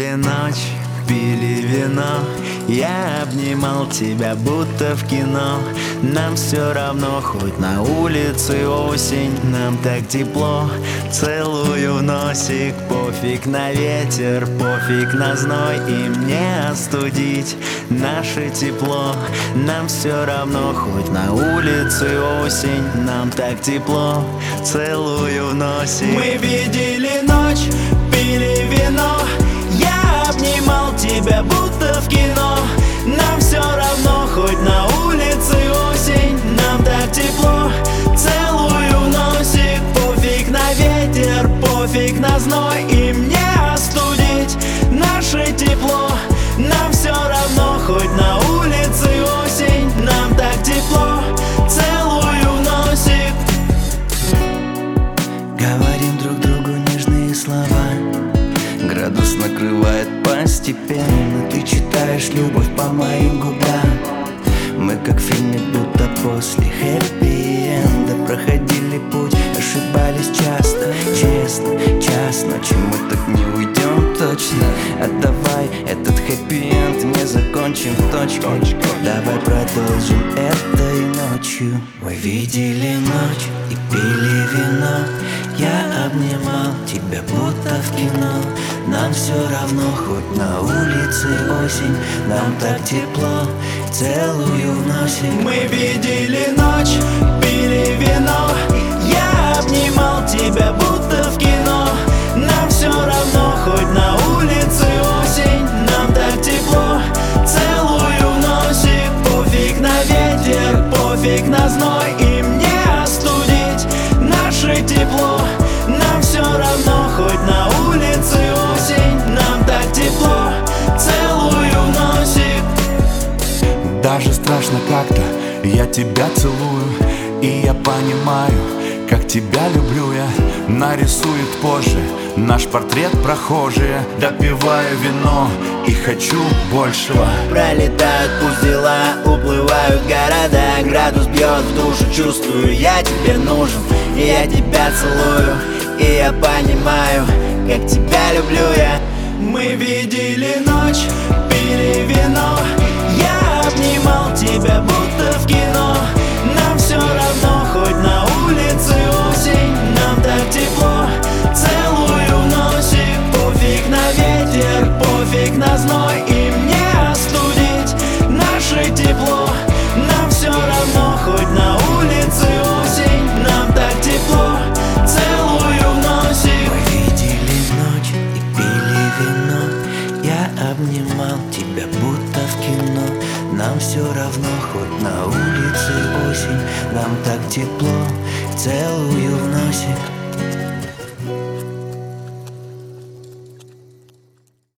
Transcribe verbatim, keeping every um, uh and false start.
видели ночь, пили вино. Я обнимал тебя, будто в кино. Нам все равно, хоть на улице осень. Нам так тепло, целую в носик. Пофиг на ветер, пофиг на зной. Им не остудить наше тепло. Нам все равно, хоть на улице осень. Нам так тепло, целую в носик. Мы видели ночь, пили вино. Я обнимал тебя, будто в кино. Нам все равно, хоть на улице осень. Нам так тепло, целую в носик. Пофиг на ветер, пофиг на зной. Им не остудить наше тепло. Нам все равно, хоть на улице осень. Нам так тепло, целую в носик. Говорим друг другу нежные слова. Градус накрывает постепенно. Ты читаешь любовь по моим губам. Мы как в фильме, будто после хэппи-энда. Проходили путь, ошибались часто. Честно, час ночи мы так не уйдем точно. Отдавай этот хэппи-энд, не закончим в точке. Давай продолжим этой ночью. Мы видели ночь и пили вино. Я обнимал тебя, будто в кино. Нам все равно, хоть на улице осень. Нам так тепло, целую в носик. Мы видели ночь, пили вино. Я обнимал тебя, будто в кино. Нам все равно, хоть на улице осень. Нам так тепло, целую в носик. Пофиг на ветер, пофиг на зной. Им не остудить наше тепло. Нам все равно, хоть на улице осень. Нам так тепло, целую в носик. Даже страшно как-то, я тебя целую. И я понимаю, как тебя люблю я. Нарисует позже наш портрет прохожие. Допиваю вино и хочу большего. Пролетают пусть дела, уплывают города. Градус бьет в душу, чувствую, я тебе нужен. И я тебя целую, и я понимаю, как тебя люблю я. Мы видели ночь, пили вино. Я обнимал тебя, будто в кино. Нам все равно, хоть на улице осень. Нам так тепло, целую в носик. Пофиг на ветер, пофиг на зной. Им не остудить наше тепло. Нам все равно, хоть на улице осень. Нам так тепло, целую в носик. Мы видели ночь и пили вино. Я обнимал тебя, будто в кино. Нам все равно, хоть на улице осень. Нам так тепло, целую в носик.